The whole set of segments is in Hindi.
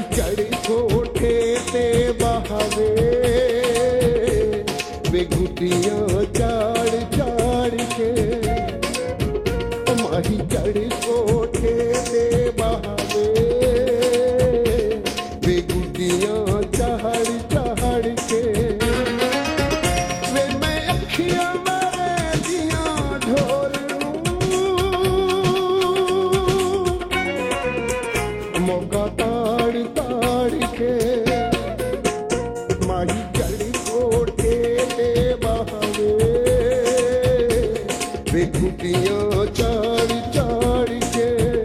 चढ़ कोठे ते बहावे वे गुटियां चाड़ चाड़ के माही चढ़ कोठे ते बहावे वे गुटियां चाड़ चाड़ के वे मैं अखियां मारे दियां ढोल मौका ताड़ ताड़ के माही चढ़ कोठे ते बहावे वे गुटियां चाड़ चाड़ के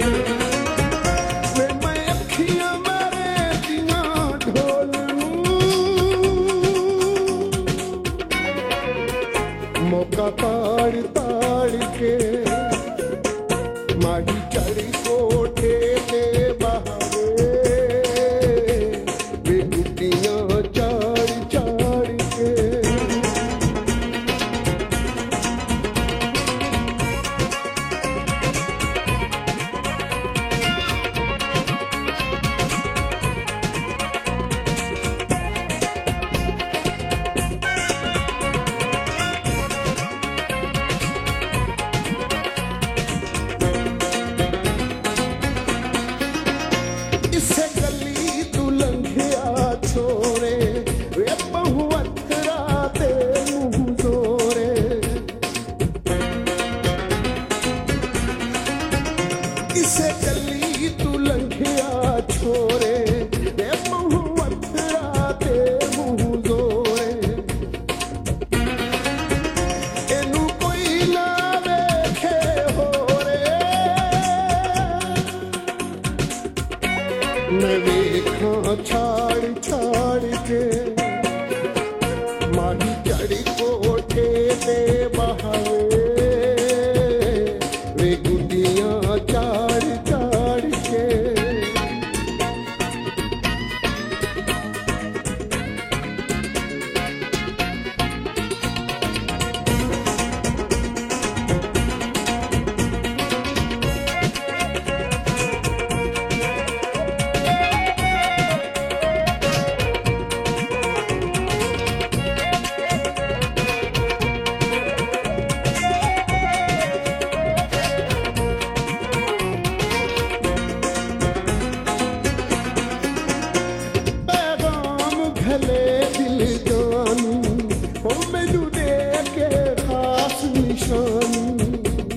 वे मैं अखियां मारे दियां ढोल मौका ताड़ ताड़ के माही चढ़ कोठे ते बहावे वे गुटियां चाड़ चाड़ के इसे गली तू लंघिया छोरे वे बहु अथरा ते मुंह जोरे इसे गली तू लंघिया छोरे वे बहु अथरा ते मुंह जोरे एनू कोई ना वेखे होरे मैं वेखां छाड़ छाड़ के माही चढ़ कोठे ते बहावे वे गुटियां चाड़ चाड़ के पैगाम घले दिल जानी ओ मैनू दे के खास निशानी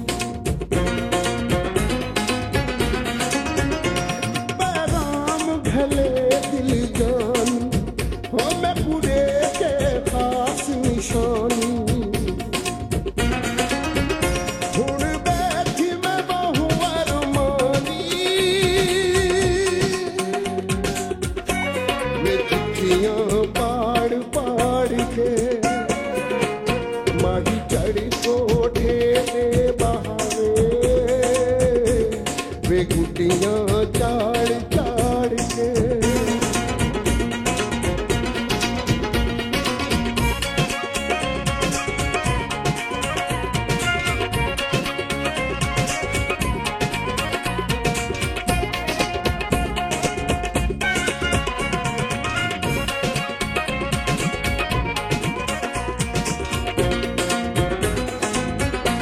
पैगाम घले दिल जानी ओ मैनू दे के खास निशानी हुण बैठी मैं बहु अरमानी वे चिट्ठियां पाड़ पाड़ के माही चढ़ कोठे ते बहावे वे गुटियां चाड़ चाड़ के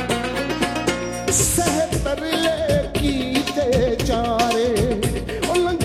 सह तरले कीते चारे ओ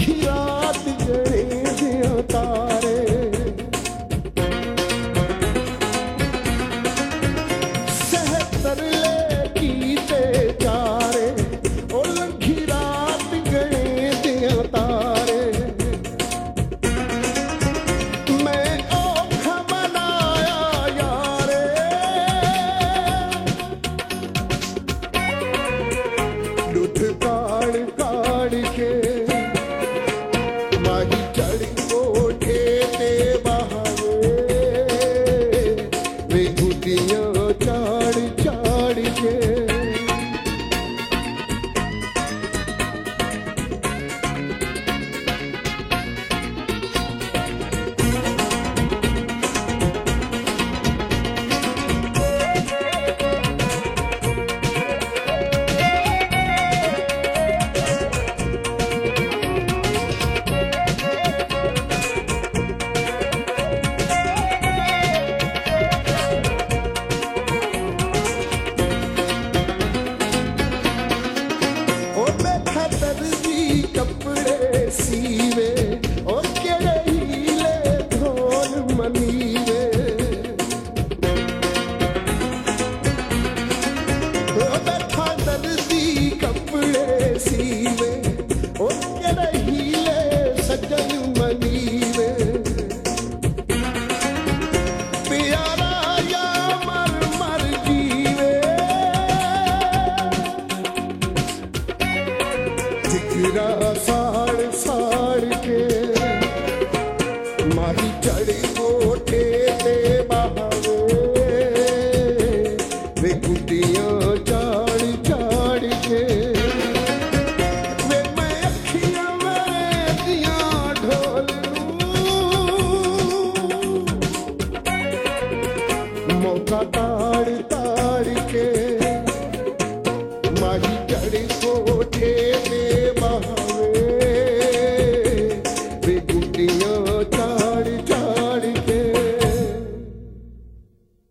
दियो जा